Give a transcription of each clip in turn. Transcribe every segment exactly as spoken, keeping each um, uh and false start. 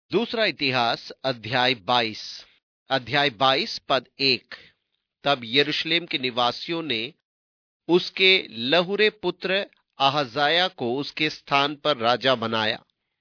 दूसरा इतिहास अध्याय बाईस। अध्याय बाईस पद एक। तब यरूशलेम के निवासियों ने उसके लहुरे पुत्र अहजाया को उसके स्थान पर राजा बनाया,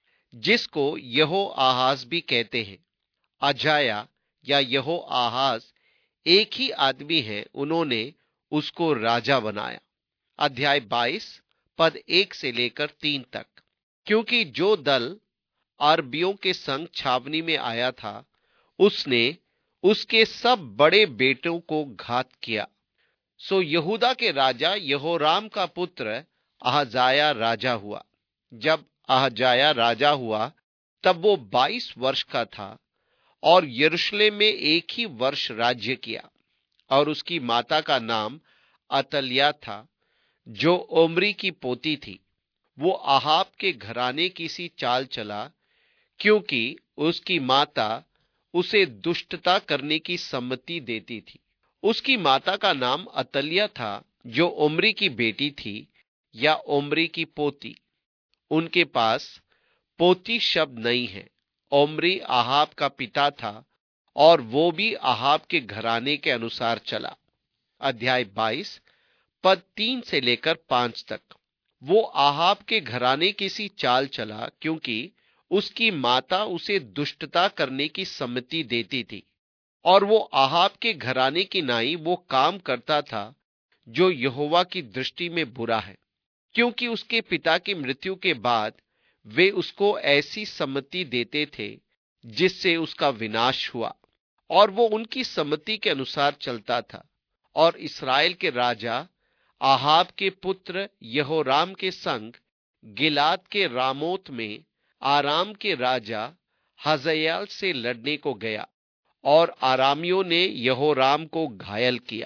जिसको यहो आहाज भी कहते हैं। अजाया या यहो आहाज एक ही आदमी है, उन्होंने उसको राजा बनाया। अध्याय बाईस पद एक से लेकर तीन तक। क्योंकि जो दल अरबियों के संग छावनी में आया था, उसने उसके सब बड़े बेटों को घात किया। सो यहूदा के राजा यहोराम का पुत्र अहजाया राजा हुआ। जब अहजाया राजा हुआ तब वो बाईस वर्ष का था और यरूशलेम में एक ही वर्ष राज्य किया। और उसकी माता का नाम अतल्याह था, जो ओम्री की पोती थी। वो आहाब के घराने की सी चाल चला, क्योंकि उसकी माता उसे दुष्टता करने की सम्मति देती थी। उसकी माता का नाम अतल्याह था, जो ओम्री की बेटी थी या ओम्री की पोती। उनके पास पोती शब्द नहीं है। ओम्री आहाब का पिता था और वो भी आहाब के घराने के अनुसार चला। अध्याय बाईस पद तीन से लेकर पांच तक। वो आहाब के घराने की सी चाल चला, क्योंकि उसकी माता उसे दुष्टता करने की सम्मति देती थी। और वो आहाब के घराने की नाई वो काम करता था जो यहोवा की दृष्टि में बुरा है, क्योंकि उसके पिता की मृत्यु के बाद वे उसको ऐसी सम्मति देते थे जिससे उसका विनाश हुआ, और वो उनकी सम्मति के अनुसार चलता था। और इस्राएल के राजा आहाब के पुत्र यहोराम के संग गिलाद के रामोत में आराम के राजा हजाएल से लड़ने को गया, और आरामियों ने यहोराम को घायल किया।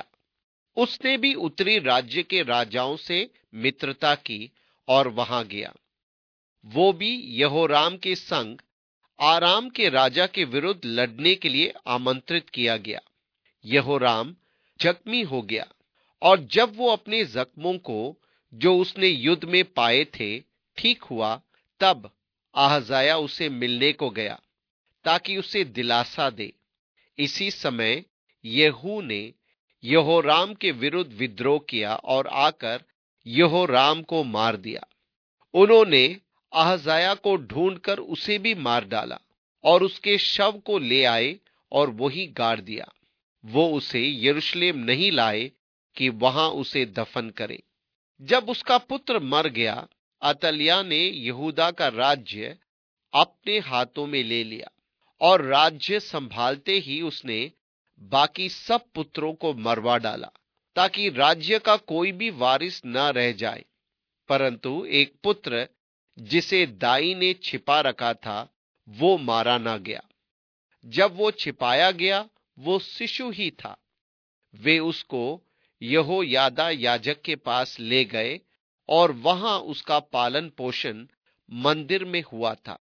उसने भी उत्तरी राज्य के राजाओं से मित्रता की और वहां गया। वो भी यहोराम के संग आराम के राजा के विरुद्ध लड़ने के लिए आमंत्रित किया गया। यहोराम जख्मी हो गया, और जब वो अपने जख्मों को जो उसने युद्ध में पाए थे ठीक हुआ, तब अहजाया उसे मिलने को गया ताकि उसे दिलासा दे। इसी समय येहू ने यहोराम के विरुद्ध विद्रोह किया और आकर यहोराम को मार दिया। उन्होंने अहजाया को ढूंढकर उसे भी मार डाला और उसके शव को ले आए और वही गाड़ दिया। वो उसे यरूशलेम नहीं लाए कि वहां उसे दफन करें। जब उसका पुत्र मर गया, अतल्याह ने यहूदा का राज्य अपने हाथों में ले लिया, और राज्य संभालते ही उसने बाकी सब पुत्रों को मरवा डाला, ताकि राज्य का कोई भी वारिस न रह जाए। परंतु एक पुत्र जिसे दाई ने छिपा रखा था, वो मारा ना गया। जब वो छिपाया गया, वो शिशु ही था। वे उसको यहोयादा याजक के पास ले गए, और वहां उसका पालन पोषण मंदिर में हुआ था।